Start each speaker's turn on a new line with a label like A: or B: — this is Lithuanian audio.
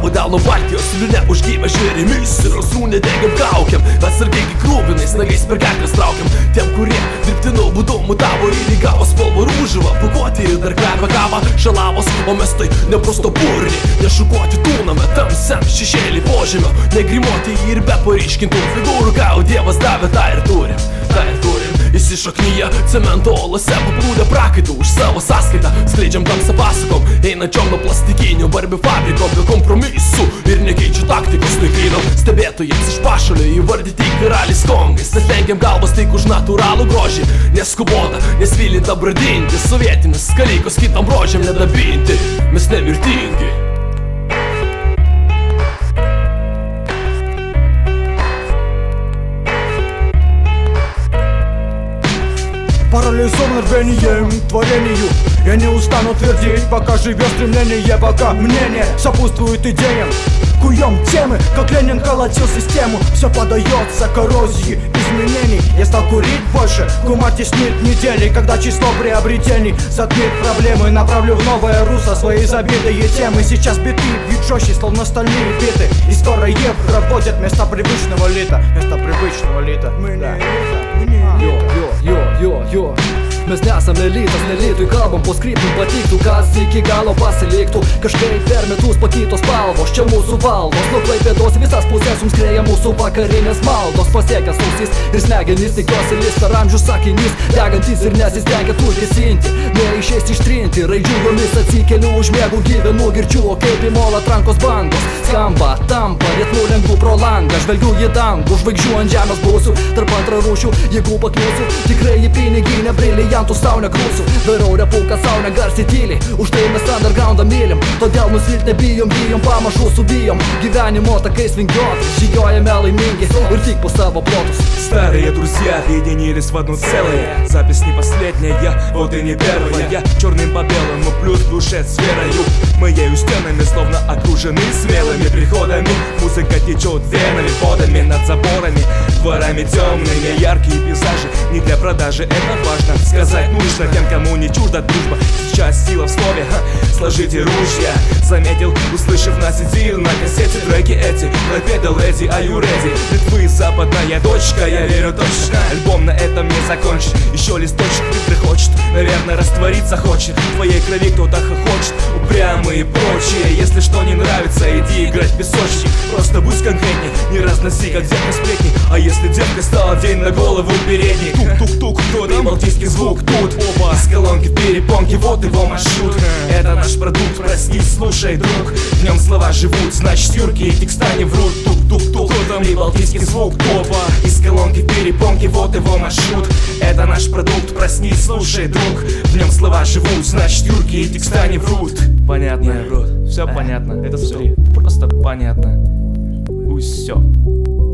A: delno Baltijos liūne užgyvę žvėrimis ir srūnė degėm kaukėm. Atsargiai krūvinais nagais per gerklės traukiam. Tiem, kurie dirbtiniu būdu mutavo ir įgavo spalvą rūžavą, pakuoti ir dar kvepia kavą šalavos, o mes tai neprosto burni, nešukuoti tūname tamsiam šešėlį požemio, negrimuoti ir be paryškintų figūrų, ką jau Dievas davė, tą ir turim, tą ir turim. Įsišaknyje cemento olose paplūdę prakaitų už savo sąskaitą, skleidžiam tamsą pasakom, einančiom nuo plastikinių Barbie fabriko be kompromisų ir nekeičiu taktikos naikynam. Stebėtojams iš pašalio įvardyti karaliais kongais, nes lenkiam galvas tik už natūralų grožį, neskubota, nesvylinta bradinti, sovietinis skalikos kitam rožiam nedabinti, mes nemirtingi.
B: Парализован рвением творению. Я не устану твердить, пока живет стремление, пока мнение сопутствует идеям. Куем темы, как Ленин колотил систему. Все подается коррозии изменений. Я стал курить больше, кума теснит недели, когда число приобретений затмит проблемы. Направлю в новое русло свои забитые темы. Сейчас биты бьют жестче, словно стальные биты. И скоро евро будет вместо привычного лита. Вместо привычного лита. Мы не элита, мы не
C: Jo. Mes nesam elitas, nelitui kalbam po skriptum patiktų, kas iki galo pasiliktų. Kažkaip per metus pakytos spalvos, čia mūsų valdos. Nuo Klaipėdos visas pusės jums krėja mūsų vakarinės maldos. Pasiekęs ausis ir smegenys, tikiuosi lis per amžių sakinys, degantis ir nesistengia tų gesinti, neišės ištrinti. Raidžių jomis atsikeliu, užmiegu, gyvenu, girčiu, o kaip į molą trankos bangos skamba, tampa ritmu lengvu pro langą. Žvelgiu į dangų, žvaigždžių ant žemės būsiu, tarp antrarūšių jėgų pakliūsiu. Tikrai į piniginę briliantų sau nekrūsiu, darau repuką sau negarsiai tyliai. Už tai mes undergroundą mylim, todėl nusilt nebijom, pamažu subijom. Gyvenimo takais vingiot, žygiojame laimingi ir tik по savo плотус.
D: Старые друзья объединились в одно целое. Запись не последняя, вот и не первая. Черным по белому, плюс в душе с верою. Мы ею стенами словно окружены смелыми приходами. Музыка течет венами, водами над заборами, дворами темными. Яркие пейзажи не для продажи, это важно сказать нужно тем, кому не чужда дружба. Сейчас сила в слове, сложите ружья. Заметил, услышав нас идею на кассете. Треки эти, пропедал Эдди, are you ready? Литвы, западная дочка, я верю точно. Альбом на этом не закончит, еще листочек ты хочет, наверное, раствориться хочет. В твоей крови кто-то хохочет, упрямые и прочие. Если что не нравится, иди играть в песочек. Просто будь конкретней, не разноси, как девка сплетни. А если девка стала день на голову передний, тук-тук-тук, кто там? Балтийский звук тут, оба из колонки в перепонке, вот его маршрут. Это наш продукт, проснись, слушай, друг. В нем слова живут, значит юрки и текста не врут. Тук-тук-тук, кто там? Балтийский звук, оба из колонки в перепонке, вот его маршрут. Это наш продукт, проснись, слушай, друг. В нем слова живут, значит юрки и текста не врут.
E: Понятно, все понятно, это смотри, просто понятно. Все.